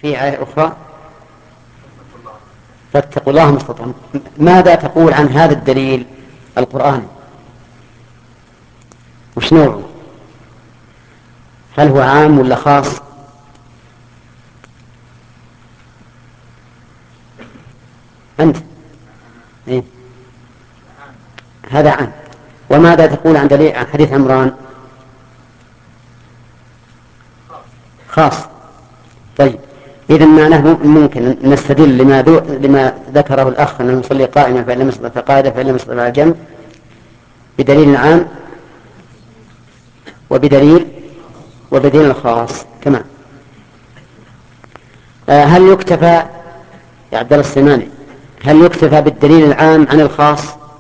في آية أخرى فاتقوا الله ما استطعتم. ماذا تقول عن هذا الدليل القرآني؟ وش نوعه؟ هل هو عام ولا خاص؟ أنت إيه؟ هذا عام. وماذا تقول عن دليل عن حديث عمران؟ خاص. طيب، إذا معناه ممكن نستدل لما ذكره الأخ أنه يصلي قائما فإن لم يستطع فقاعدة فإن لم يستطع على جنب بدليل عام وبدليل خاص. تمام. هل يكتفى يا عبد الله السلماني هل يكتفى بالدليل العام عن الخاص؟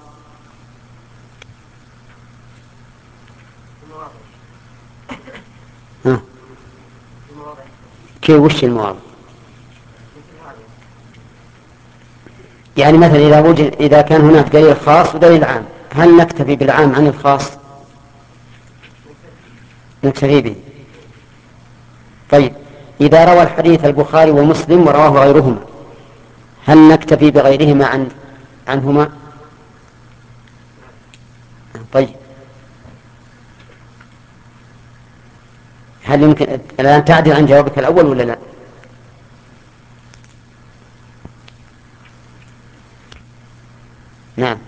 ها. كيف وش المواضع؟ يعني مثلا إذا كان هناك دليل خاص ودليل عام، هل نكتفي بالعام عن الخاص؟ نكتفي به. طيب، إذا روى الحديث البخاري ومسلم ورواه غيرهما، هل نكتفي بغيرهما عنهما؟ طيب، هل يمكن الآن تعدل عن جوابك الأول ولا لا؟ نعم.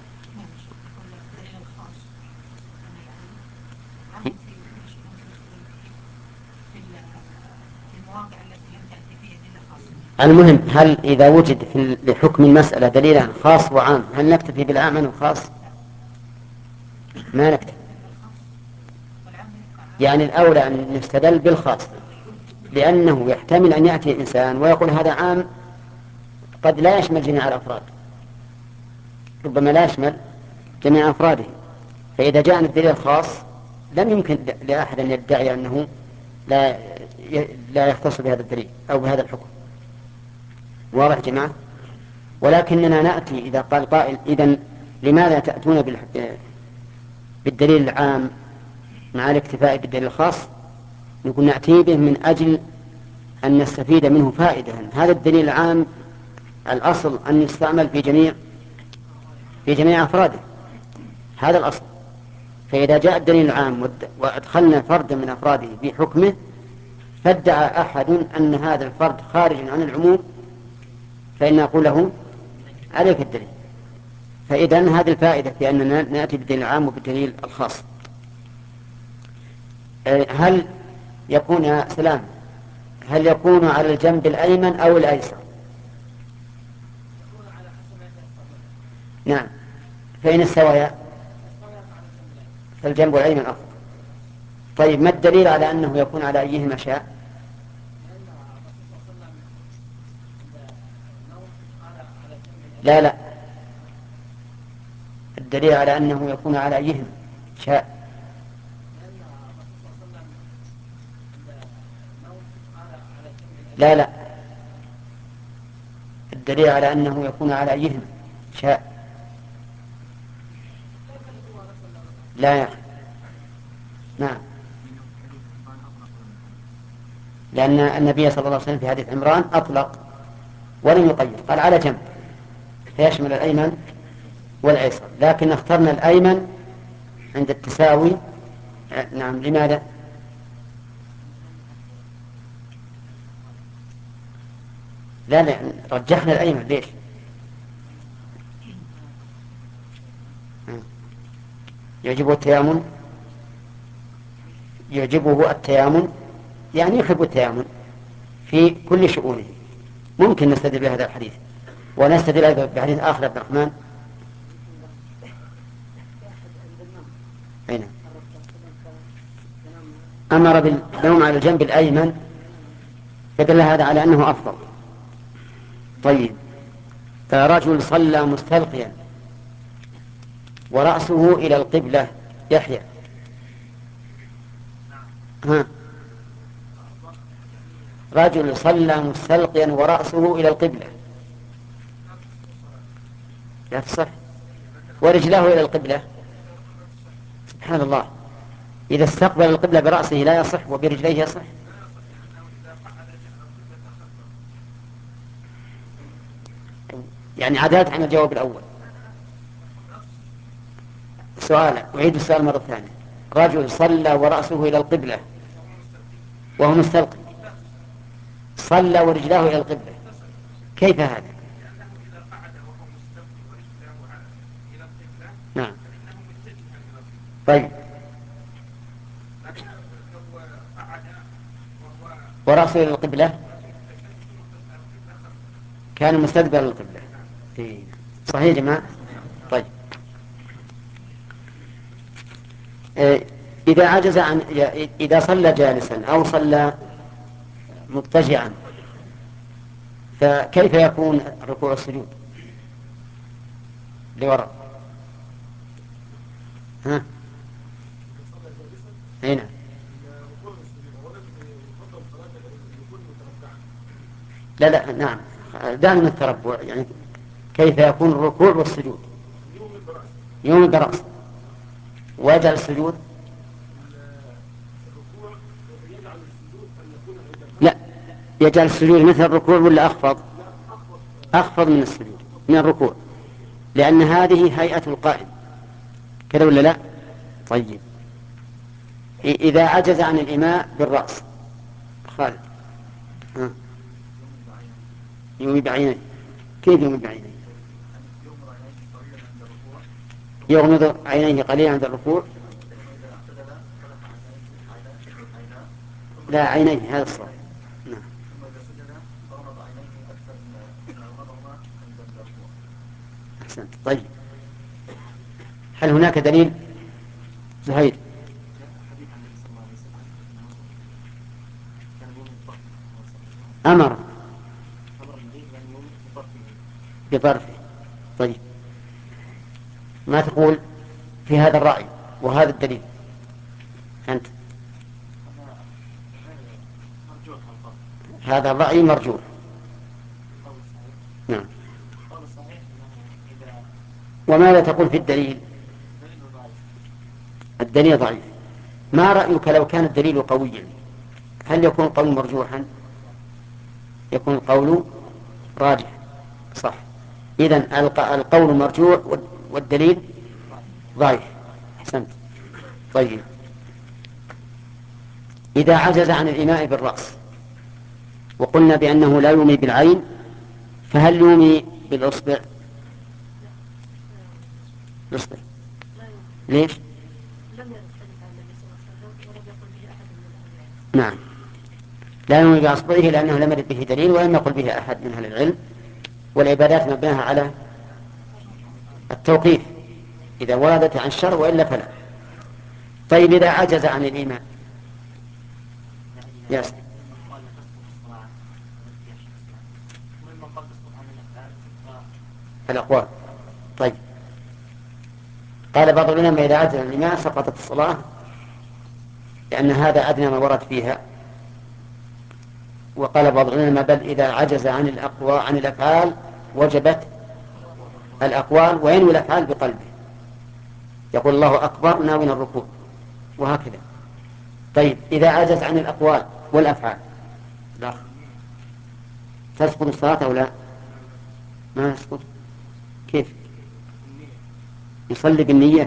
المهم، هل إذا وجد لحكم المسألة دليل خاص وعام هل نكتفي بالعام عن الخاص؟ ما نكتفي. يعني الأولى أن نستدل بالخاص، لأنه يحتمل أن يأتي إنسان ويقول هذا عام قد لا يشمل جميع الأفراد، ربما لا يشمل جميع أفراده، فإذا جاءنا الدليل الخاص لم يمكن لأحد أن يدعي أنه لا لا يختص بهذا الدليل أو بهذا الحكم. واضح جماعة؟ ولكننا نأتي إذا قال قائل إذن لماذا تأتون بالدليل العام مع الاكتفاء بالدليل الخاص؟ نقول نأتي به من أجل أن نستفيد منه فائدة. هذا الدليل العام الأصل أن يستعمل في جميع أفراده، هذا الأصل. فإذا جاء الدليل العام وأدخلنا فردا من أفراده بحكمه فادعى أحد أن هذا الفرد خارج عن العموم، فإن نقول له عليك الدليل. فإذن هذه الفائدة في أننا نأتي بالدليل العام وبالدليل الخاص. هل يكون يا سلام هل يكون على الجنب الأيمن أو الأيسر؟ نعم. فإن استويا فالجنب الأيمن أفضل. طيب، ما الدليل على أنه يكون على أيهما شاء؟ لا لا، الدليل على أنه يكون على أيهما شاء. لا لا، الدليل على أنه يكون على أيهما شاء. لا يا أخي. نعم، لأن النبي صلى الله عليه وسلم في حديث عمران أطلق ولم يقيد، قال على جنب فيشمل الأيمن والأيسر، لكن اخترنا الأيمن عند التساوي. نعم. لماذا؟ لا لا، رجحنا الأيمن. ليش؟ يعجبه التيامن. يعجبه التيامن يعني يحب التيامن في كل شؤونه. ممكن نستدل بهذا الحديث، ونستدل أيضا بحديث آخر عبد الرحمن. أين أمر بالنوم على الجنب الأيمن فدل هذا على أنه أفضل. طيب، رجل صلى مستلقيا ورأسه إلى القبلة. يحيى. ها. رجل صلى مستلقيا ورأسه إلى القبلة لا تصح، ورجله إلى القبلة. سبحان الله، إذا استقبل القبلة برأسه لا يصح وبرجليه يصح. يعني عدلت عن الجواب الأول. سؤال، أعيد السؤال مرة ثانية. رجل صلى ورأسه إلى القبلة وهو مستلقي، صلى ورجلاه إلى القبلة، كيف هذا؟ نعم. طيب، ورأسه إلى القبلة كان مستدبر القبلة. إيه. صحيح يا جماعة. طيب، إذا عجز عن إذا صلى جالسا أو صلى مضطجعا فكيف يكون الركوع والسجود لوراء؟ ها؟ هنا لا لا، نعم، دائما من التربع يعني. كيف يكون الركوع والسجود؟ يوم برأسه ويجعل السجود. لا، يجعل السجود مثل الركوع ولا أخفض؟ أخفض من السجود، من الركوع، لأن هذه هيئة القائم، كذا ولا لا؟ طيب، إذا عجز عن الإيماء بالرأس. خالد. ها. يومي بعينيه، كيف يومي بعينيه؟ يغمض عينيه قليلا عند الركوع. لا، عينيه، هذا الصواب. نعم. أحسنت. طيب، هل هناك دليل زهير؟ أمر بطرفه. طيب، ما تقول في هذا الرأي وهذا الدليل أنت؟ هذا الرأي مرجوح. نعم. وماذا تقول في الدليل؟ الدليل ضعيف. ما رأيك لو كان الدليل قويا؟ هل يكون القول مرجوحا؟ يكون القول راجح. صح. إذن القول مرجوح والدليل ضعيف. أحسنت. طيب، إذا عجز عن الإيماء بالرأس وقلنا بأنه لا يومي بالعين، فهل يومي بالإصبع؟ الإصبع. ليش؟ نعم، لا يومي بأصبعه لأنه لم يرد به دليل ولم يقل به أحد من أهل العلم، والعبادات مبناها على التوقيف إذا وردت عن الشرع، وإلا فلا. طيب، إذا عجز عن الإيمان يس. الأقوال. طيب، قال بعض العلماء إذا عجز عن الإيمان سقطت الصلاة، لأن هذا أدنى ما ورد فيها. وقال بعض العلماء بل إذا عجز عن الأقوى عن الأفعال وجبت الأقوال، وينوي الأفعال بقلبه، يقول الله أكبر ناوي الركوع، وهكذا. طيب، إذا عجز عن الأقوال والأفعال لا تسقط الصلاة أو لا؟ ما تسقط. كيف؟ يصلي بالنية.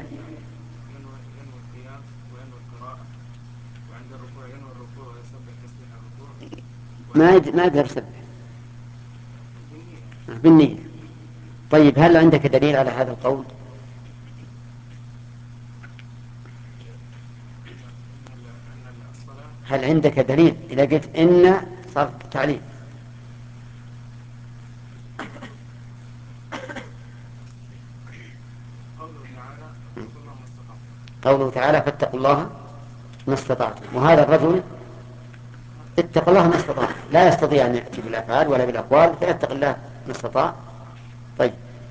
ما يقدر يسبح بالنية. طيب، هل عندك دليل على هذا القول؟ هل عندك دليل إذا قلت إن صار تعليل؟ قوله تعالى فاتقوا الله ما استطعتم، وهذا الرجل اتق الله ما استطاع، لا يستطيع أن يأتي بالأفعال ولا بالأقوال، فيتق الله ما استطاع. طيب،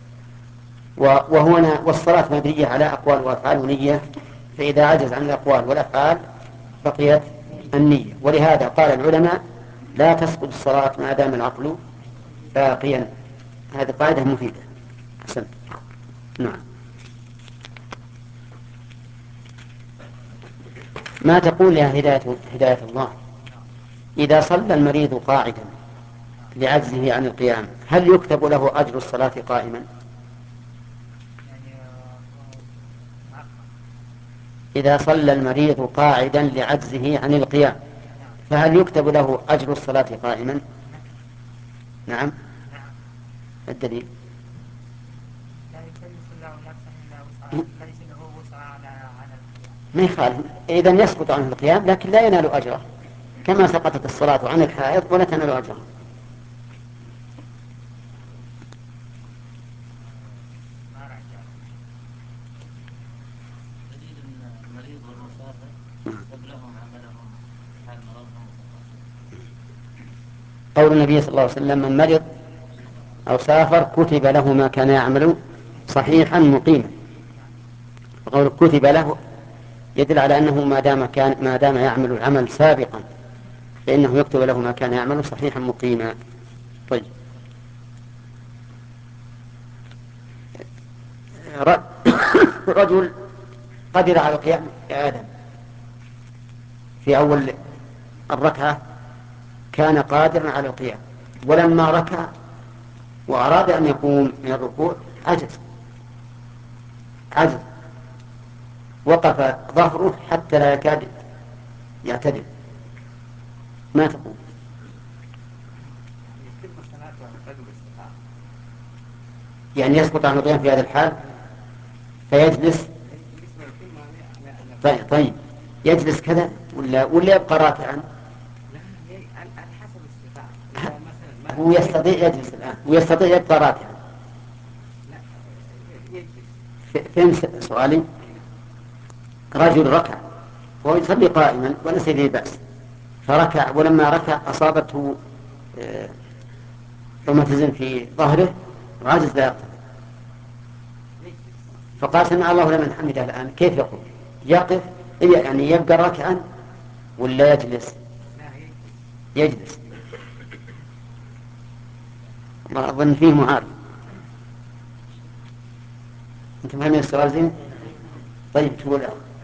وهنا والصلاة مبنية على أقوال وأفعال ونية، فإذا عجز عن الأقوال والأفعال بقيت النية، ولهذا قال العلماء لا تسقط الصلاة ما دام العقل باقيا. هذه قاعدة مفيدة. أحسنت. نعم. ما تقول يا هداية الله إذا صلى المريض قاعدا لعجزه عن القيام، هل يكتب له أجر الصلاة قائما؟ إذا صلى المريض قاعدا لعجزه عن القيام فهل يكتب له أجر الصلاة قائما؟ نعم. الدليل ما يخالف، إذا يسقط عنه القيام لكن لا ينال أجره، كما سقطت الصلاة عن الحائض ولا تنال أجره. قول النبي صلى الله عليه وسلم من مرض أو سافر كتب له ما كان يعمل صحيحا مقيما. وقول كتب له يدل على أنه ما دام يعمل العمل سابقا فإنه يكتب له ما كان يعمل صحيحا مقيما. طيب، رجل قدر على القيام يا آدم في أول الركعة، كان قادرا على القيام، ولما ركع وأراد أن يقوم من الركوع عجز وقف ظهره حتى لا يكاد يعتدل، ما تقول؟ يعني يسقط عنه القيام في هذا الحال فيجلس؟ طيب يجلس كذا ولا يبقى راكعا؟ هو يستطيع يجلس الآن ويستطيع يبقى راكعا. فهمت سؤالي؟ رجل ركع وهو يصلي قائما وليس به بأس، فركع ولما ركع أصابته روماتيزم في ظهره وعجز لا يقتدر، فقال سمع الله لمن حمده الآن كيف يقول؟ يقف يعني يبقى راكعا ولا يجلس؟ يجلس. ما أظن فيه معارض. أنت فهمت السؤال زين؟ طيب تقول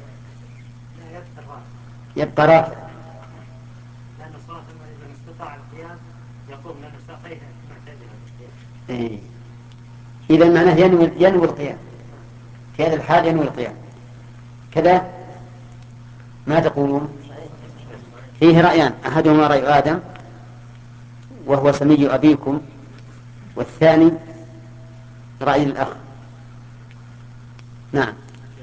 يبقى راكعا لأن صلاة إذا استطاع القيام يقوم لأن ساقيه معتدلة. إذا معناه ينوي القيام في هذا الحال، ينوي القيام كذا. ما تقولون؟ فيه رأيان، أحدهما رأي آدم وهو سمي أبيكم، والثاني رأي الأخ. نعم.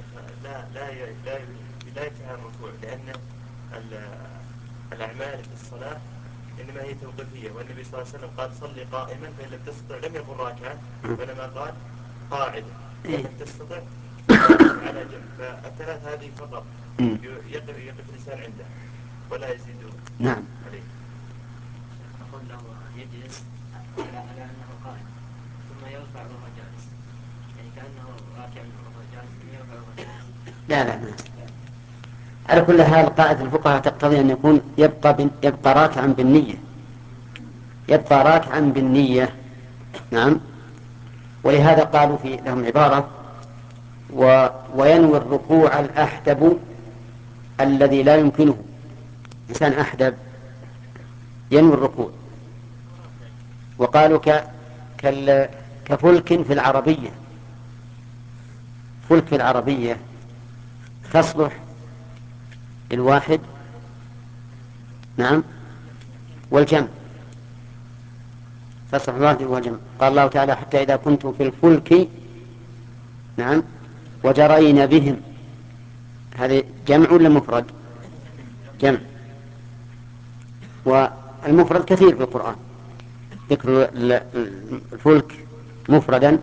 لا ينتهى الركوع، لأن الأعمال في الصلاة إنما هي توقيفية، والنبي صلى الله عليه وسلم قال صلي قائما فإن لم تستطع لم يكن راكعا، وإنما قال قاعدا فإن لم تستطع على جنب. فالثلاث هذه فقط يقف الإنسان عنده ولا يزيد نعم. عليه. أقول له يجلس على أنه قائم ثم يرفع وهو جالس، يعني كأنه راكع وهو جالس ثم يرفع وهو جالس. لا. على كل حال قاعدة الفقهاء تقتضي أن يكون يبقى راكعا بالنية، يبقى راكعا بالنية. نعم. ولهذا قالوا في لهم عبارة وينوي الركوع الأحدب الذي لا يمكنه، إنسان أحدب ينوي الركوع. وقالوا كفلك في العربية، فلك في العربية تصلح للواحد نعم والجمع، تصلح للواحد والجمع. قال الله تعالى حتى إذا كنتم في الفلك نعم وجرين بهم، هذا جمع ولا مفرد؟ جمع. والمفرد كثير في القرآن، ذكر الفلك مفردا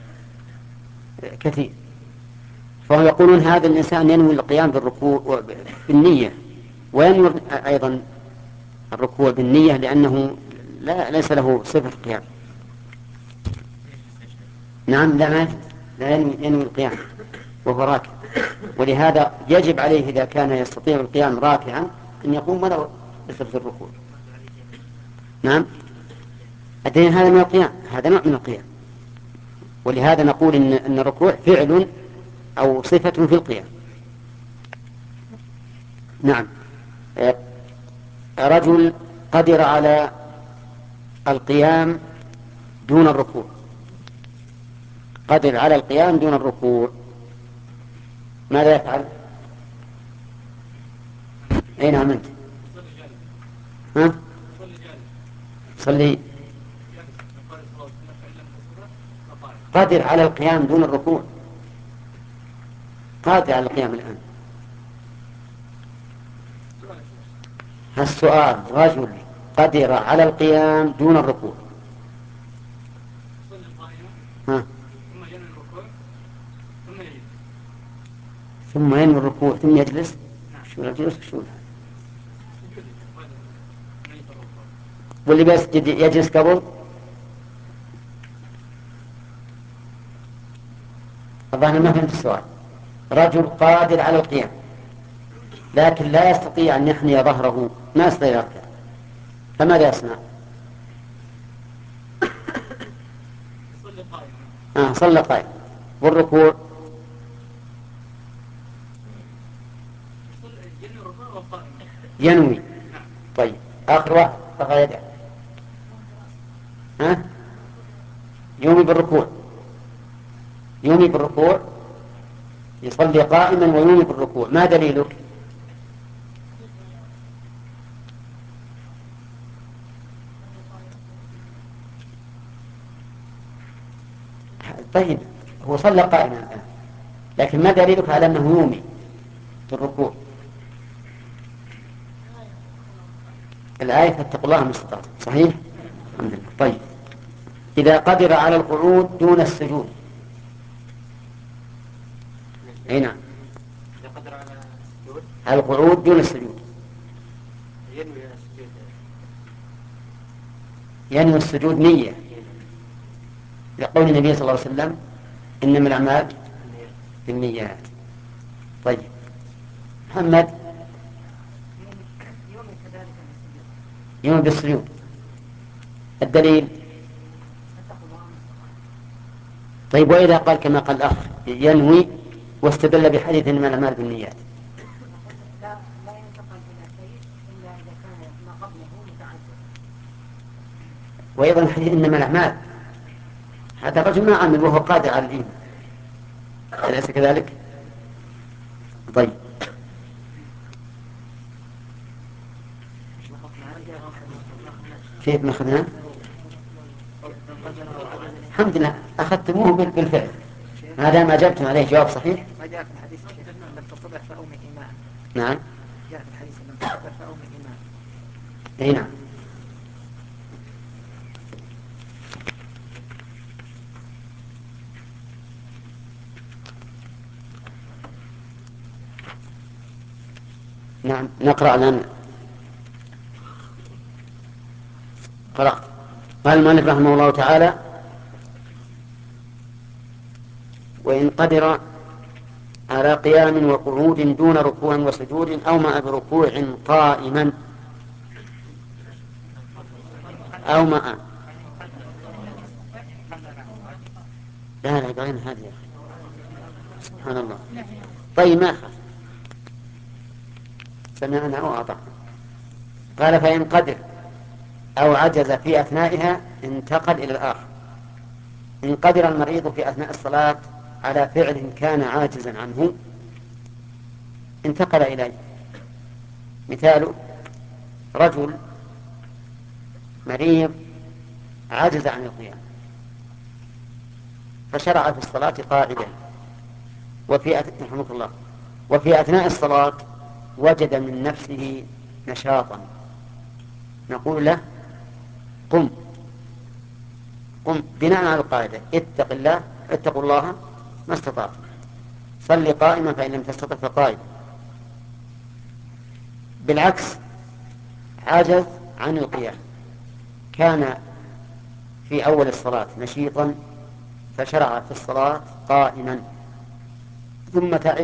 كثير. فهم يقولون هذا الإنسان ينوي القيام بالركوع بالنية، وينوي أيضا الركوع بالنية لأنه ليس له صفة قيام. نعم. لا ينوي القيام وهو راكع، ولهذا يجب عليه إذا كان يستطيع القيام راكعا أن يقوم ولو بصفة الركوع. نعم. الدليل هذا من القيام، هذا نوع من القيام، ولهذا نقول إن الركوع فعل أو صفة في القيام. نعم. رجل قدر على القيام دون الركوع، قدر على القيام دون الركوع، ماذا يفعل؟ أين أنت؟ ها؟ صلي. قادر على القيام دون الركوع، قادر على القيام الآن. السؤال رجل قدر على القيام دون الركوع، ها؟ ثم ينوي الركوع ثم يجلس. شو يجلس شو؟ واللي بيسجد يجلس قبل؟ الظاهر ما فهمت السؤال. رجل قادر على القيام لكن لا يستطيع أن يحني ظهره، ما يستطيع يركع، فماذا يصنع؟ صلى قائما. والركوع ينوي. طيب آخر واحد رفع يده. ها؟ يومي بالركوع، يومي بالركوع، يصلي قائما ويومي بالركوع. ما دليلك؟ طيب هو صلى قائما الآن، لكن ما دليلك على أنه يومي بالركوع؟ الآية فاتقوا الله ما استطعتم، صحيح؟ الحمد لله. طيب إذا قدر على القعود دون السجود. أي نعم، إذا قدر على السجود على القعود دون السجود ينوي السجود. ينوي السجود نية، لقول النبي صلى الله عليه وسلم إنما الأعمال بالنيات. طيب محمد يوم بالسجود، الدليل؟ طيب وإذا قال كما قال الأخ ينوي واستدل بحديث إنما الأعمال بالنيات؟ لا ينتقل إلى شيء إلا إذا كان ما قبله متعدد. وأيضا حديث إنما الأعمال، هذا الرجل ما عمل وهو قادر على الإيمان، أليس كذلك؟ طيب كيف ما أخذنا؟ الحمد لله أخذتموه بالفعل، ما دام أجبتم عليه جواب صحيح. ما جاء في الحديث لم تستطع فأومئ إيمان. نعم جاء في الحديث لم تستطع فأومئ إيمان. أي نعم. نعم نقرأ الآن. قرأت. قال المؤلف رحمه الله تعالى: وإن قدر على قيام وقعود دون ركوع وسجود أو مع بركوع قائما أو مع لا قرين هذه يا أخي سبحان الله. طيب ما أخذ سمعنا وأطعنا. قال: فإن قدر أو عجز في أثنائها انتقل إلى الآخر. إن قدر المريض في أثناء الصلاة على فعل كان عاجزا عنه انتقل إليه. مثال: رجل مريض عجز عن القيام فشرع في الصلاة قاعدا، وفي أثناء الصلاة وجد من نفسه نشاطا، نقول له: قم بناء على القاعدة اتقوا الله ما استطعتم، صل قائما فإن لم تستطع فقائما. بالعكس عجز عن القيام، كان في أول الصلاة نشيطا فشرع في الصلاة قائما ثم تعب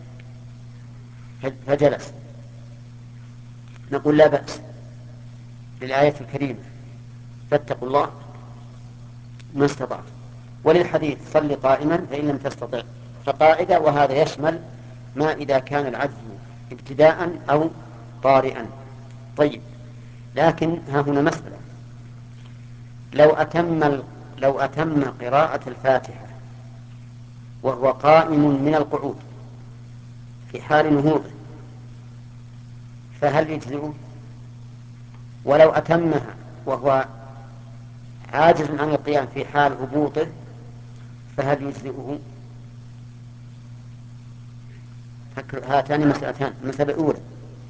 فجلس، نقول: لا بأس للآية الكريمة فاتقوا الله ما استطعتم، وللحديث صل قائما فإن لم تستطع فقاعدة، وهذا يشمل ما إذا كان العجز ابتداء أو طارئا. طيب لكن ها هنا مسألة: لو أتم قراءة الفاتحة وهو قائم من القعود في حال نهوضه فهل يجزئه؟ ولو أتمها وهو عاجز عن القيام في حال هبوطه فهل يجزئه؟ هاتان مسألتان. المسألة الأولى: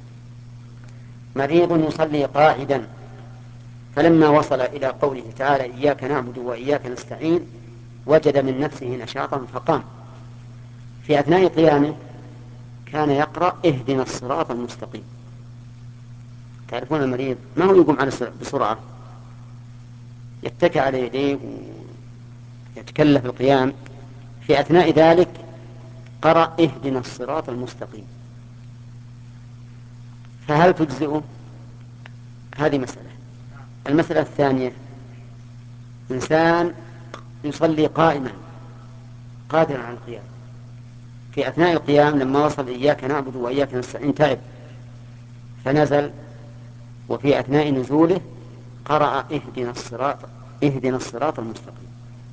مريض يصلي قاعدا فلما وصل إلى قوله تعالى إياك نعبد وإياك نستعين وجد من نفسه نشاطا فقام. في أثناء قيامه كان يقرأ اهدنا الصراط المستقيم. تعرفون المريض ما هو يقوم على بسرعة، يتكى على يديه ويتكلف القيام. في أثناء ذلك قرأ اهدنا الصراط المستقيم، فهل تجزئه؟ هذه مسألة. المسألة الثانية: إنسان يصلي قائما قادر على القيام، في أثناء القيام لما وصل إياك نعبد وإياك نستعين تعب فنزل، وفي أثناء نزوله قرأ اهدنا الصراط المستقيم،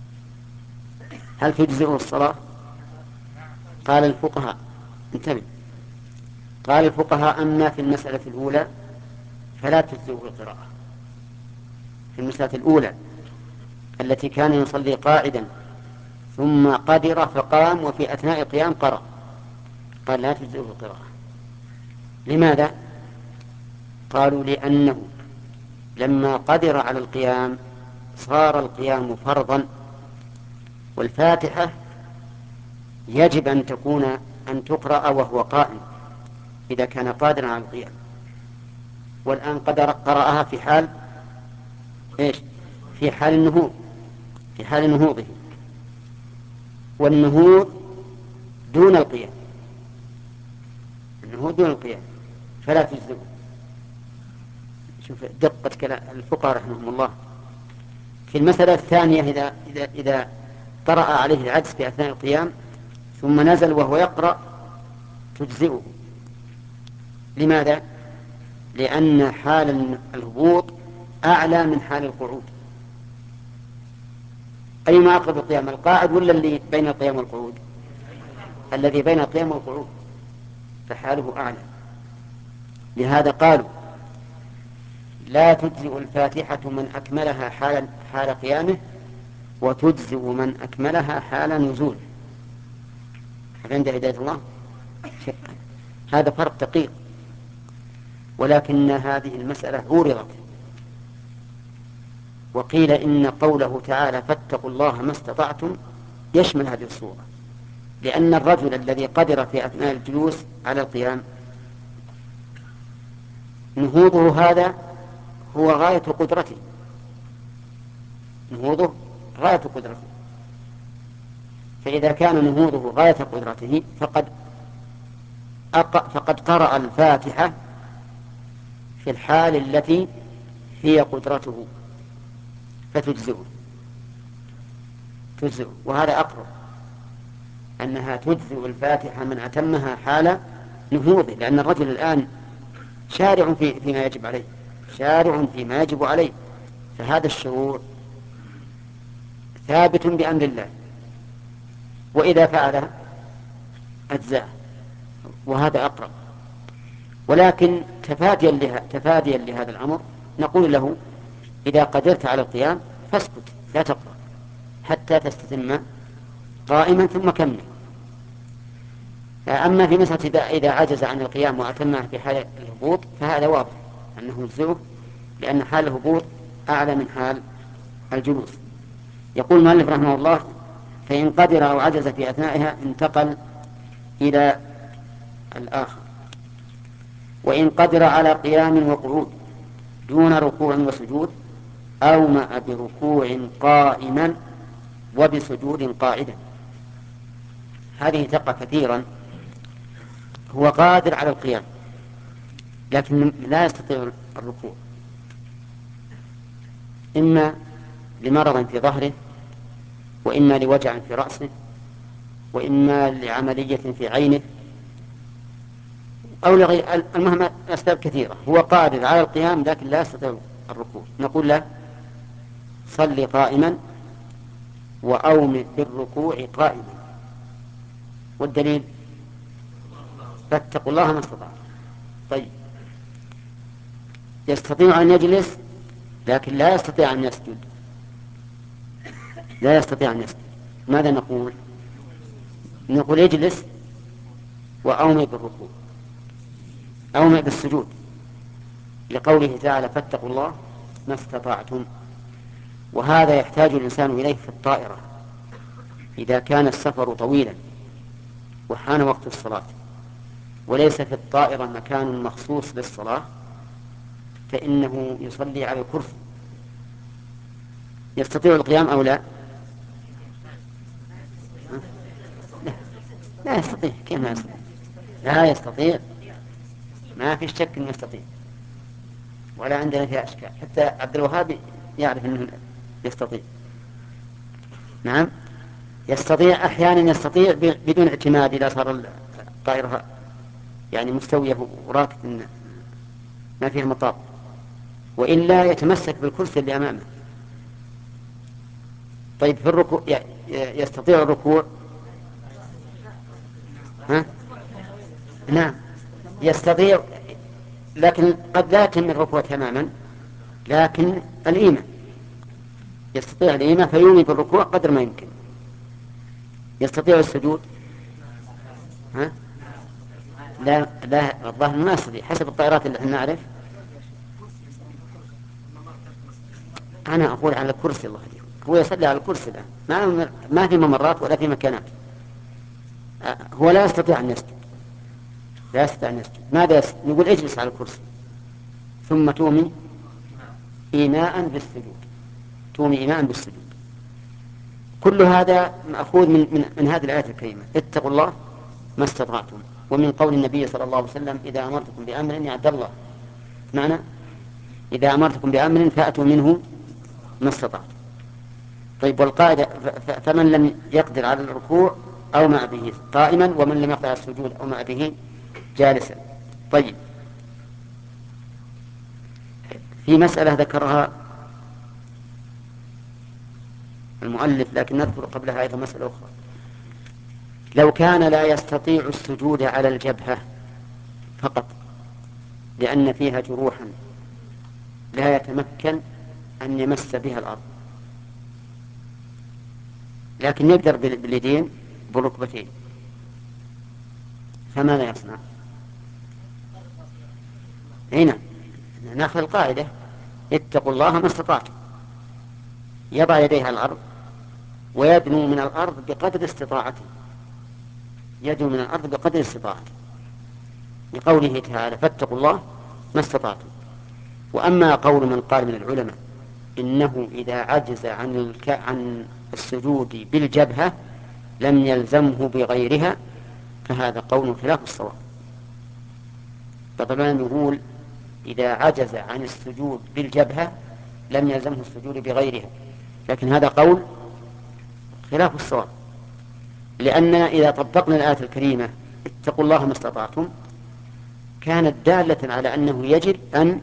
هل تجزئه الصلاة؟ قال الفقهاء انتبه، قال الفقهاء أما في المسألة الأولى فلا تجزئه القراءة. في المسألة الأولى التي كان يصلي قاعدا ثم قدر فقام وفي أثناء القيام قرأ، قال لا تجزئه القراءة. لماذا؟ قالوا لأنه لما قدر على القيام صار القيام فرضا، والفاتحة يجب أن تقرأ وهو قائم إذا كان قادرا على القيام، والآن قرأها في حال إيش؟ في حال النهوض، في حال نهوضه، والنهوض دون القيام، النهوض دون القيام فلا تجزئه. شوف دقة كلام الفقهاء رحمهم الله. في المسألة الثانية إذا طرأ عليه العجز في أثناء القيام ثم نزل وهو يقرأ تجزئه. لماذا؟ لأن حال الهبوط أعلى من حال القعود. أيما أقرب القيام، القاعد ولا اللي بين القيام والقعود؟ الذي بين القيام والقعود، فحاله أعلى. لهذا قالوا لا تجزئ الفاتحة من أكملها حال قيامه وتجزئ من أكملها حال نزوله. عند هداية الله هذا فرق دقيق، ولكن هذه المسألة عورضت وقيل إن قوله تعالى فاتقوا الله ما استطعتم يشمل هذه الصورة، لأن الرجل الذي قدر في أثناء الجلوس على القيام نهوضه هذا هو غاية قدرته، نهوضه غاية قدرته، فإذا كان نهوضه غاية قدرته فقد قرأ الفاتحة في الحال التي هي قدرته فتجزئه، وهذا أقرب أنها تجزئ الفاتحة من أتمها حال نهوضه، لأن الرجل الآن شارع فيما يجب عليه، شارع فيما يجب عليه، فهذا الشعور ثابت بأمر الله، وإذا فعل أجزاء، وهذا أقرب. ولكن تفاديا لهذا الأمر نقول له إذا قدرت على القيام فاسكت لا تقرأ حتى تستتم قائما ثم كمل. أما في مسألة إذا عجز عن القيام وأتمه في حال الهبوط فهذا واضح أنه يجزئه، لأن حال الهبوط أعلى من حال الجلوس. يقول المؤلف رحمه الله فإن قدر أو عجز في أثنائها انتقل إلى الآخر. وإن قدر على قيام وقعود دون ركوع وسجود أومأ بركوع قائما وبسجود قاعدا. هذه تقع كثيرا، هو قادر على القيام لكن لا يستطيع الركوع، إما لمرض في ظهره، وإما لوجع في رأسه، وإما لعملية في عينه، أو لغير، المهم أسباب كثيرة. هو قادر على القيام لكن لا يستطيع الركوع، نقول له صل قائما وأومئ بالركوع قائما. والدليل فاتقوا الله ما استطعتم. طيب، يستطيع أن يجلس لكن لا يستطيع أن يسجد، لا يستطيع أن يسجد، ماذا نقول؟ نقول اجلس وأومئ بالركوع، أومئ بالسجود، لقوله تعالى فاتقوا الله ما استطعتم. وهذا يحتاج الإنسان إليه في الطائرة إذا كان السفر طويلا وحان وقت الصلاة وليس في الطائرة مكان مخصوص للصلاة، فإنه يصلي على الكرسي. يستطيع القيام أو لا؟ لا يستطيع. كيف لا يستطيع؟ لا يستطيع، ما في شك أنه يستطيع، ولا عندنا فيها أشكال. حتى عبد الوهاب يعرف أنه يستطيع. نعم يستطيع أحيانا، يستطيع بدون اعتماد إذا صار الطائرة يعني مستوية وراكد ما فيها مطار، وإلا يتمسك بالكرسي اللي أمامه. طيب في الركوع يستطيع الركوع؟ ها؟ نعم يستطيع، لكن قد لا يتم الركوع تماما، لكن الإيمة يستطيع الإيمة فيومي بالركوع قدر ما يمكن. يستطيع السجود؟ ها؟ لا الظاهر ما يستطيع حسب الطائرات اللي نعرف. أنا أقول على الكرسي، الله يهديكم، هو يصلي على الكرسي الآن، ما في ممرات ولا في مكانات. هو لا يستطيع أن يسجد، لا يستطيع أن يسجد. ماذا يسجد؟ نقول اجلس على الكرسي ثم تومي إيماء بالسجود، تومي إيماء بالسجود. كل هذا مأخوذ من هذه الآية الكريمة اتقوا الله ما استطعتم، ومن قول النبي صلى الله عليه وسلم إذا أمرتكم بأمر يا عبد الله، معنى إذا أمرتكم بأمر فأتوا منه ما استطعتم. طيب والقاعدة فمن لم يقدر على الركوع أومأ به قائما، ومن لم يقدر على السجود أومأ به جالسا. طيب في مسألة ذكرها المؤلف لكن نذكر قبلها أيضا مسألة أخرى. لو كان لا يستطيع السجود على الجبهة فقط لأن فيها جروحا لا يتمكن أن يمس بها الأرض، لكن يقدر باليدين بالركبتين، فماذا يصنع؟ هنا نأخذ القاعدة اتقوا الله ما استطعتم، يضع يديه على الأرض ويدنو من الأرض بقدر استطاعته، يدنو من الأرض بقدر استطاعته، لقوله تعالى فاتقوا الله ما استطعتم. وأما قول من قال من العلماء إنه إذا عجز عن السجود بالجبهة لم يلزمه بغيرها، فهذا قول خلاف الصواب. فطبعا يقول إذا عجز عن السجود بالجبهة لم يلزمه السجود بغيرها، لكن هذا قول خلاف الصواب، لأننا إذا طبقنا الآية الكريمة اتقوا الله ما استطعتم كانت دالة على أنه يجب أن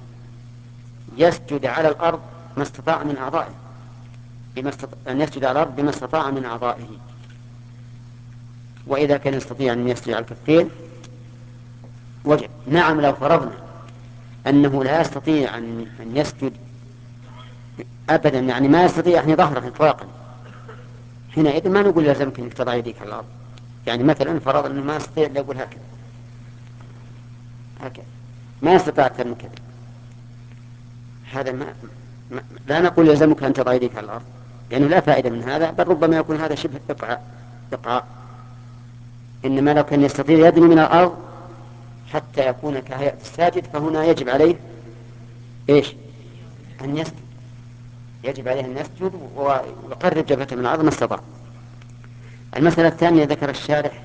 يسجد على الأرض ما استطاع من أعضائه، أن يسجد على الأرض بما استطاع من أعضائه. وإذا كان يستطيع أن يسجد على الكفين وجب. نعم لو فرضنا أنه لا يستطيع أن يسجد أبدا، يعني ما يستطيع أن ظهره إطلاقا، حينئذ ما نقول لازمك أنك تضع يديك على الأرض. يعني مثلا فرض أنه ما يستطيع إلا يقول هكذا هكذا، ما يستطيع أكثر من كذا، هذا لا نقول يلزمك أن تضع يديك على الأرض، لأنه لا فائدة من هذا، بل ربما يكون هذا شبه إقعاء. إنما لو كان يستطيع يدنو من الأرض حتى يكون كهيئة الساجد فهنا يجب عليه إيش؟ أن يسجد، يجب عليه أن يسجد ويقرب جبهته من الأرض ما استطاع. المسألة الثانية ذكر الشارح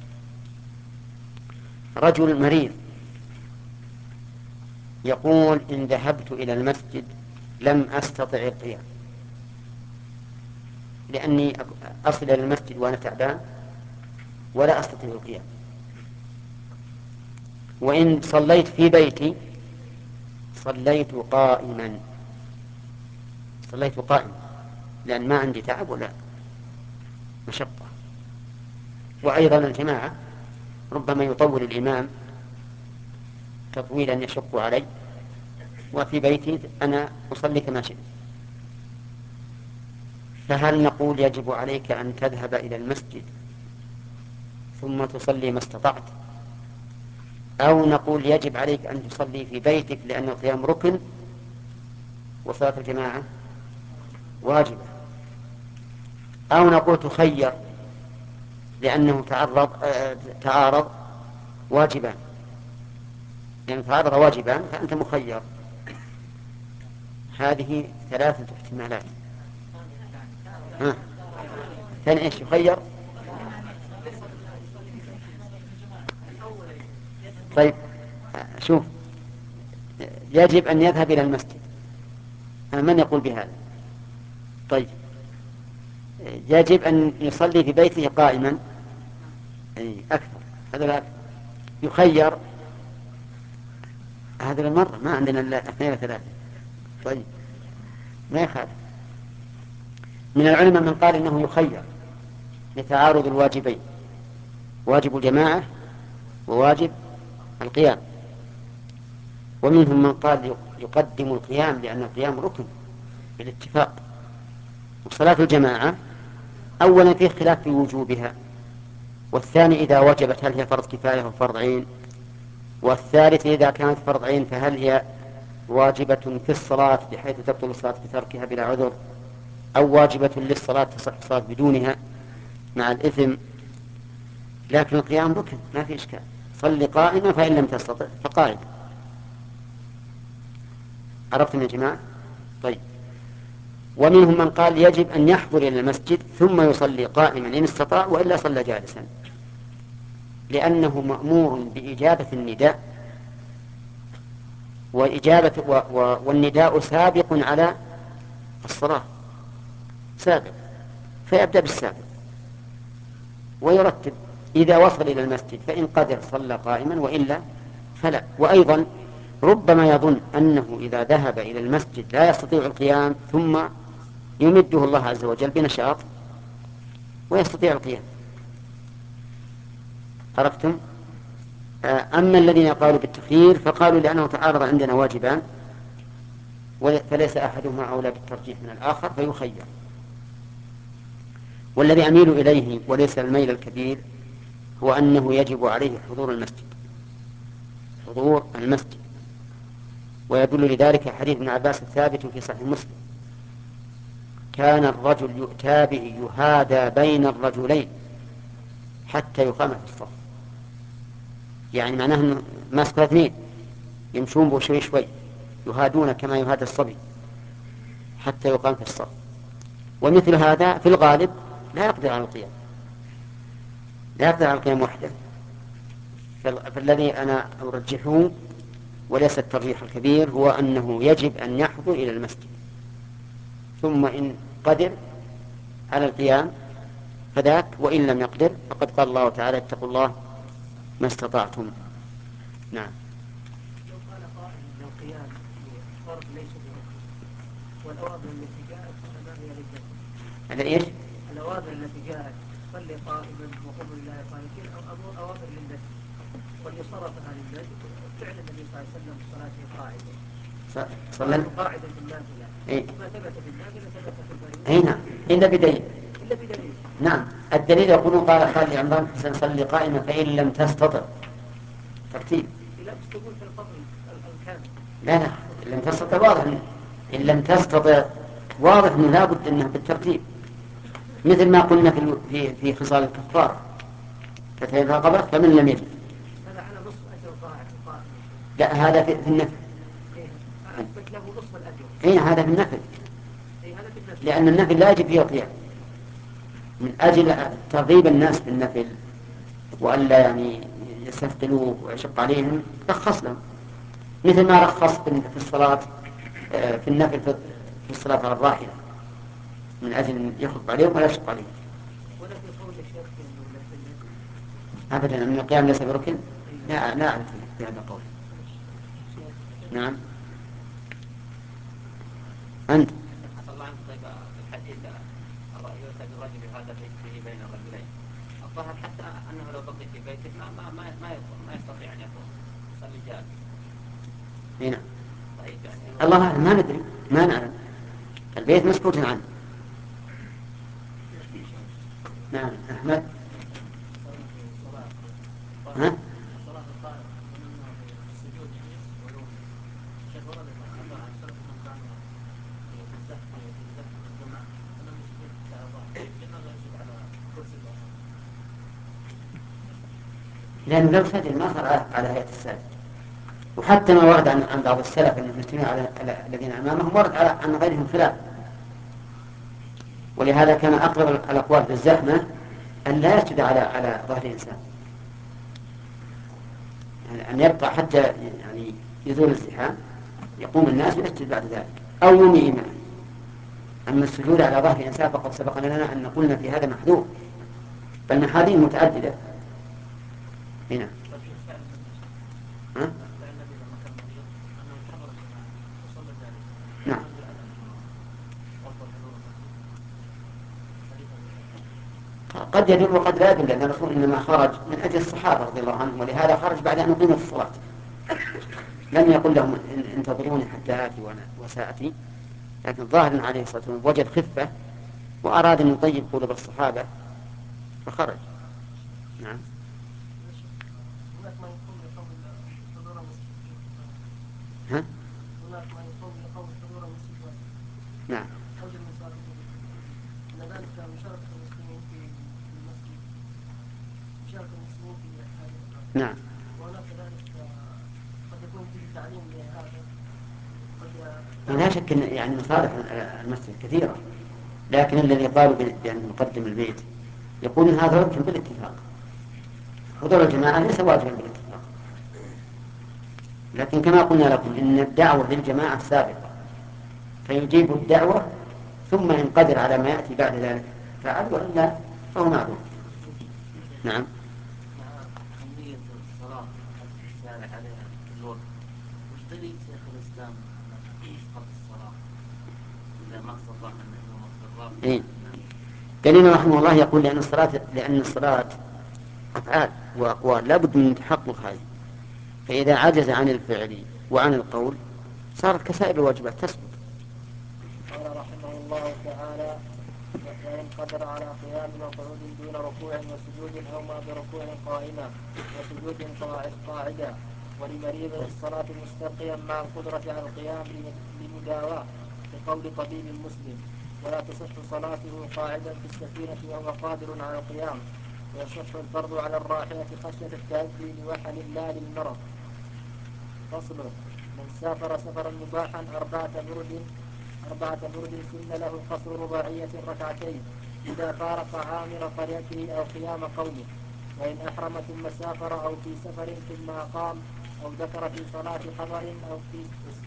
رجل مريض يقول إن ذهبت إلى المسجد لم أستطع القيام، لأني أصل إلى المسجد وأنا تعبان ولا أستطيع القيام، وإن صليت في بيتي صليت قائما، صليت قائما لأن ما عندي تعب ولا مشقة. وأيضا الجماعة ربما يطول الإمام تطويلا يشق علي، وفي بيتي أنا أصلي كما شئت. فهل نقول يجب عليك أن تذهب إلى المسجد ثم تصلي ما استطعت، أو نقول يجب عليك أن تصلي في بيتك لأن القيام ركن وصلاة الجماعة واجبة، أو نقول تخير لأنه تعارض واجبان، لأن تعارض واجبان فأنت مخير. هذه ثلاثة احتمالات. ثاني ايش يخير؟ طيب شوف، يجب أن يذهب إلى المسجد، من يقول بهذا؟ طيب يجب أن يصلي في بيته قائما، أي أكثر، هذا لا أكثر. يخير، هذا المرة ما عندنا إلا 2 و3. طيب ما يخالف. من العلماء من قال إنه يخير لتعارض الواجبين، واجب الجماعة وواجب القيام. ومنهم من قال يقدم القيام لأن القيام ركن بالاتفاق. وصلاة الجماعة أولا فيه خلاف في وجوبها، والثاني إذا وجبت هل هي فرض كفاية أو فرض عين، والثالث إذا كانت فرض عين فهل هي واجبة في الصلاة بحيث تبطل الصلاة بتركها بلا عذر، أو واجبة للصلاة تصح الصلاة بدونها مع الإثم. لكن القيام ركن ما في إشكال، صل قائما فإن لم تستطع فقائد. عرفتم يا جماعة؟ طيب. ومنهم من قال يجب أن يحضر إلى المسجد ثم يصلي قائما إن استطاع، وإلا صلى جالسا، لأنه مأمور بإجابة النداء، والنداء سابق على الصلاة، سابق، فيبدأ بالسابق ويرتب. إذا وصل إلى المسجد فإن قدر صلى قائما وإلا فلا. وأيضا ربما يظن أنه إذا ذهب إلى المسجد لا يستطيع القيام ثم يمده الله عز وجل بنشاط ويستطيع القيام. عرفتم؟ أما الذين قالوا بالتخيير فقالوا لأنه تعارض عندنا واجبان فليس أحدهما أولى بالترجيح من الآخر فيخير. والذي أميل إليه وليس الميل الكبير هو أنه يجب عليه حضور المسجد، حضور المسجد. ويدل لذلك حديث ابن عباس الثابت في صحيح مسلم: كان الرجل يؤتى به يهادى بين الرجلين حتى يقام في الصف. يعني معناه أنه ماسك 2 يمشون به شوي شوي، يهادون كما يهادى الصبي حتى يقام في الصف. ومثل هذا في الغالب لا يقدر على القيام، لا يقدر على القيام وحده. فالذي أنا أرجحه وليس الترجيح الكبير هو أنه يجب أن يحضر إلى المسجد، ثم إن قدر على القيام فذاك، وإن لم يقدر فقد قال الله تعالى: اتقوا الله ما استطعتم. نعم. لو قال قائل ان القيام فرض ليس بركن، والاوامر التي جاءت فما هي للذكر؟ هذا ايش؟ الاوامر التي جاءت صلي قائما وقوموا لله قانتين اوامر للذكر، واللي صرفها للذكر فعل النبي صلى الله عليه وسلم صلاته قاعدا قاعدا في النافله. ما ثبت في النافله ثبت في الفريضه. اي نعم، الا بدليل. الا بدليل. نعم، الدليل يقولون قال خالد عمران سنصلي قائما فإن لم تستطع. ترتيب. لا تقول في الفضل الكامل. لا إن لم تستطع واضح، إن لم تستطع واضح أنه لا بد أنه بالترتيب، مثل ما قلنا في خصال الكفار: فإذا قبر فمن لم يجد. هذا على نصف اجر قائم. لا، هذا في النفل. اثبت له نصف الاجر. اي هذا في النفل. هذا في النفل. لأن النفل لا يجب فيه القيام، من أجل ترغيب الناس في النفل وألا يعني يستثقلوه ويشق عليهم رخص لهم، مثل ما رخص في الصلاة في النفل في الصلاة على الراحلة من أجل أن يخف عليهم ولا يشق عليهم. ولا في قول الشيخ انه للنفل أبدا أن القيام ليس بركن، لا أعرف في هذا القول. نعم. أنت. الله طيب في الحديث يؤتى بالرجل هذا به بين الرجلين، الظاهر حتى أنه لو بقي في بيته ما يستطيع أن يخرج، يصلي جالس. هنا طيب يعني الله أعلم، ما ندري، ما نعلم، البيت مسكوت عنه. نعم أحمد. ها؟ صلاة القائم ومنه السجود يعني ويوم شيخ ورد عن سلف انهم كانوا في الزحف الجمعة انهم يسجدون على ظهر، لماذا يسجد على كرسي الوسط؟ لأنه لو سجد ما صار على هيئة السجد، وحتى ما ورد عن بعض السلف أن المسلمين على الذين أمامهم ورد عن غيرهم خلاف، ولهذا كان أقرب الأقوال في الزحمة أن لا يسجد على ظهر الإنسان، يعني أن يبقى حتى يعني يزول الزحام، يقوم الناس ويسجد بعد ذلك أو يومئ معه. أما السجود على ظهر الإنسان فقد سبق لنا أن قلنا في هذا محذور، فالمحاذير متعددة هنا. ها؟ نعم. قد يدل وقد لا يدل، لأن الرسول إنما خرج من أجل الصحابة رضي الله عنهم، ولهذا خرج بعد أن أقيمت الصلاة، لم يقل لهم انتظروني حتى آتي وسآتي، لكن ظاهر عليه الصلاة والسلام وجد خفة وأراد أن يطيب قلوب الصحابة فخرج. نعم. هناك ما يقوم بقول حضور المسجد. ها؟ هناك ما يقوم بقول حضور المسجد. نعم. أوجه من صلاة أن ذلك مشاركة المسلمين في المسجد، مشاركة المسلمين في هذه الأوقات. نعم. وهناك كذلك قد يكون فيه تعليم لهذا. لا شك أن يعني مصالح المسجد كثيرة، لكن الذي قالوا بأن نقدم البيت يقول هذا ركن بالاتفاق، حضور الجماعة ليس واجبا بالاتفاق، لكن كما قلنا لكم إن الدعوة للجماعة سابقة، فيجيب الدعوة ثم إن قدر على ما يأتي بعد ذلك فعل، وإلا فهو معذور. نعم. أهمية الصلاة الشارع عليها في الوقت، وش دليل شيخ الإسلام على إسقاط الصلاة إذا ما استطاع أن يقوم بالرفع؟ إيه؟ دليل رحمه الله يقول لأن الصلاة أفعال وأقوال لا بد من تحقق هذه، فإذا عجز عن الفعل وعن القول صارت كسائر الواجبات تسقط. قال رحمه الله تعالى: وإن قدر على قيام وقعود دون ركوع وسجود أو ما بركوع قائما وسجود قاعدا، ولمريض الصلاة مستلقيا مع القدرة على القيام لمداواة، بقول طبيب مسلم: ولا تصح صلاته قاعدا في السفينة وهو قادر على القيام، ويصح الفرض على الراحلة خشية التأدي لوحل لا للمرض. فصل: من سافر سفرا مباحا أربعة برد سن له قصر رباعية ركعتين إذا فارق عامر قريته أو قيام قومه، وإن أحرم ثم سافر أو في سفر ثم أقام أو ذكر في صلاة حضر أو في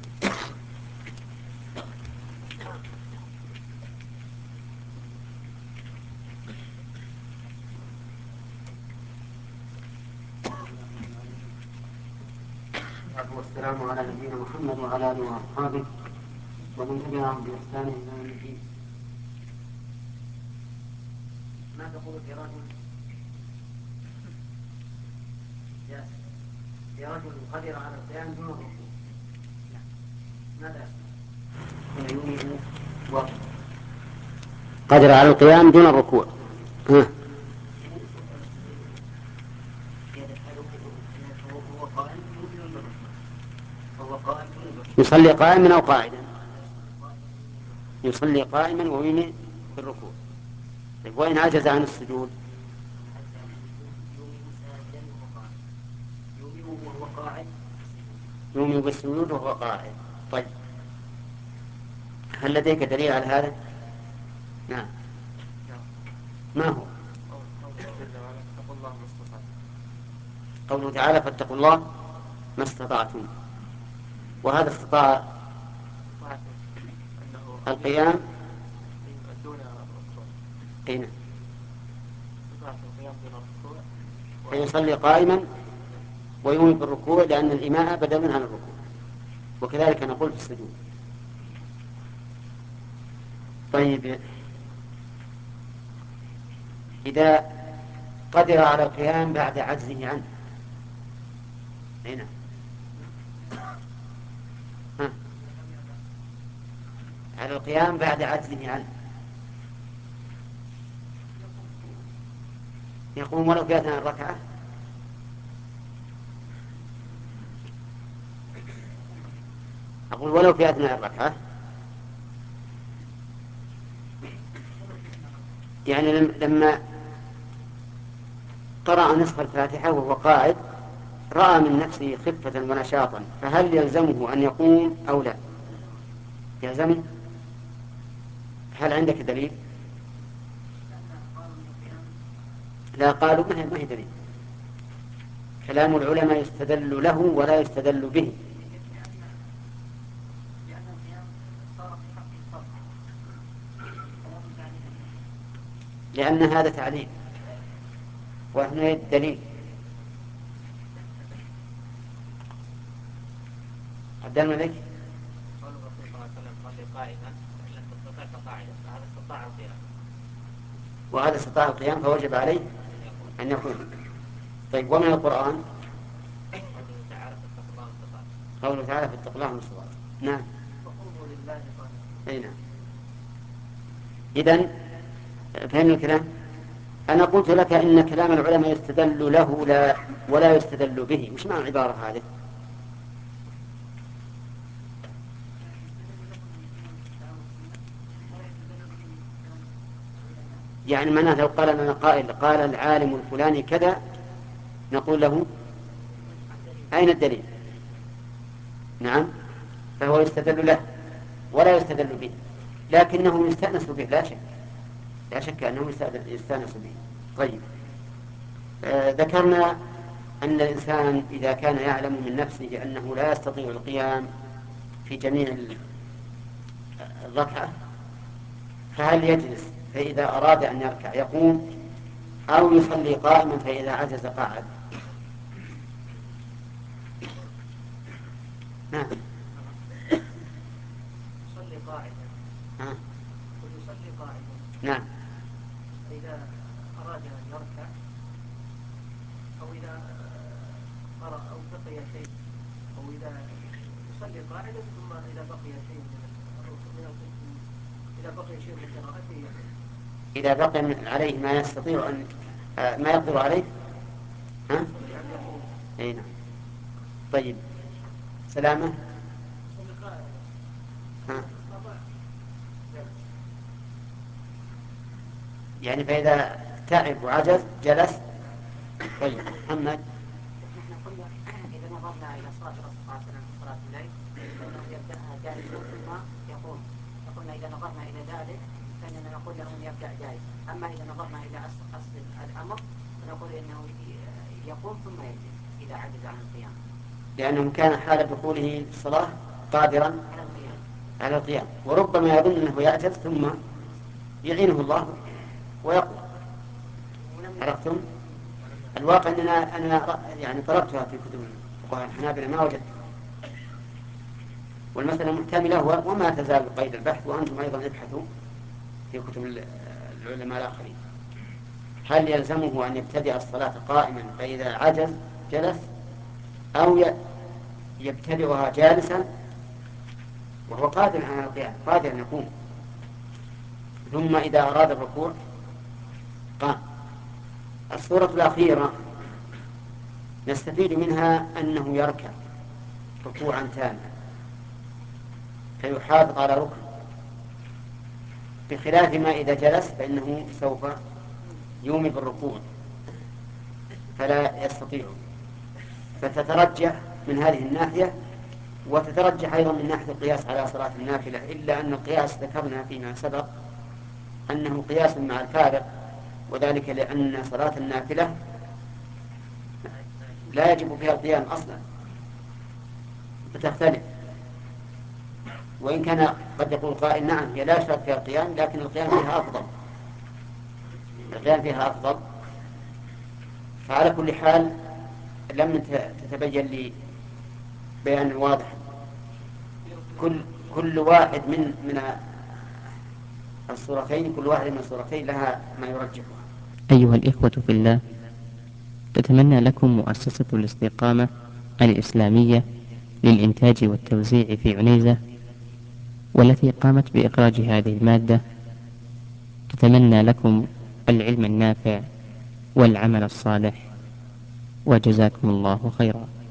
والسلام على نبينا محمد وعلى آله وأصحابه ومن تبعهم بإحسان إلى يوم الدين. ما تقول في رجل قدر على القيام دون الركوع، ماذا قدر على القيام دون الركوع؟ يصلي قائما أو قاعدا؟ يصلي قائما ويمي في الركوع. وإن عجز عن السجود؟ يومي بالسجود وهو قاعد. طيب، هل لديك دليل على هذا؟ نعم. ما هو؟ قوله تعالى: فاتقوا الله ما استطعتم، وهذا استطاع القيام قينا، فيصلي قائما ويومي بالركوع، لأن الإماء بدل عن الركوع، وكذلك نقول في السجود. طيب إذا قدر على القيام بعد عجزه عنه، هنا على القيام بعد عجزه عنه يقوم ولو في أثناء الركعة؟ أقول ولو في أثناء الركعة، يعني لما قرأ نصف الفاتحة وهو قاعد رأى من نفسه خفة ونشاطا، فهل يلزمه أن يقوم أو لا؟ يلزمه؟ هل عندك دليل؟ لا، قالوا ما هي دليل. كلام العلماء يستدل له ولا يستدل به، لأن هذا تعليل وهنا الدليل. عبد الملك قال الرسول صلى الله عليه وسلم صلي قائما فإن لم تستطع فقاعدا، فهذا استطاع القيام، وهذا استطاع القيام فوجب عليه أن يقوم. طيب ومن القرآن قوله تعالى فاتقوا الله ما استطعتم. قوله تعالى فاتقوا الله ما استطعتم. نعم. وقوموا لله قانتين. أي نعم. إذن فهمنا الكلام. أنا قلت لك إن كلام العلماء يستدل له ولا يستدل به. وش معنى العبارة هذه؟ يعني معناه لو قال لنا قائل قال العالم الفلاني كذا نقول له أين الدليل؟ نعم، فهو يستدل له ولا يستدل به، لكنه يستأنس به، لا شك أنه يستأنس به. طيب ذكرنا أن الإنسان إذا كان يعلم من نفسه أنه لا يستطيع القيام في جميع الركعة فهل يجلس فإذا أراد أن يركع يقوم، أو يصلي قائما فإذا عجز قعد؟ نعم. يصلي قاعدا. ويصلي قاعدا. نعم. إذا أراد أن يركع أو إذا قرأ أو بقي شيء، أو إذا يصلي قاعدا ثم إذا بقي شيء من قراءته إذا بقي عليه ما يستطيع أن ما يقدر عليه أي نعم. طيب سلامة يعني فإذا تعب وعجز جلس. طيب محمد نحن قلنا إذا نظرنا إلى صلاة الرسول صلى الله عليه وسلم في صلاة الليل فإنه يبدأها جالسا ثم يقوم، فقلنا إذا نظرنا إلى ذلك فإننا نقول له أن يبدأ جالسا. أما إذا نظرنا إلى أصل الأمر فنقول إنه يقوم ثم يجلس إذا عجز عن القيام، لأنه كان حال دخوله في الصلاة قادرا على القيام، وربما يظن أنه يعجز ثم يعينه الله ويقوم. عرفتم؟ الواقع أنا يعني طلبتها في كتب الفقهاء الحنابلة ما وجدت، والمسألة محتملة وما تزال قيد البحث، وأنتم أيضا ابحثوا في كتب العلماء الآخرين. هل يلزمه أن يبتدئ الصلاة قائما فإذا عجز جلس، أو يبتدئها جالسا وهو قادر على القيام قادر أن يقوم، ثم إذا أراد الركوع قام؟ الصورة الأخيرة نستفيد منها أنه يركع ركوعا تاما فيحافظ على ركن، بخلاف ما إذا جلس فإنه سوف يومي بالركوع فلا يستطيع. فتترجح من هذه الناحية، وتترجح أيضا من ناحية القياس على صلاة النافلة، إلا أن القياس ذكرنا فيما سبق أنه قياس مع الفارق، وذلك لأن صلاة النافلة لا يجب فيها القيام أصلا فتختلف. وإن كان قد يقول قائل نعم هي لا يشترط فيها القيام، لكن القيام فيها أفضل، القيام فيها أفضل. فعلى كل حال لم تتبين لي بيان واضح. كل واحد من الصورتين كل واحدة من الصورتين لها ما يرجحها. أيها الإخوة في الله، تتمنى لكم مؤسسة الاستقامة الإسلامية للإنتاج والتوزيع في عنيزة، والتي قامت بإخراج هذه المادة، تتمنى لكم العلم النافع والعمل الصالح، وجزاكم الله خيرا.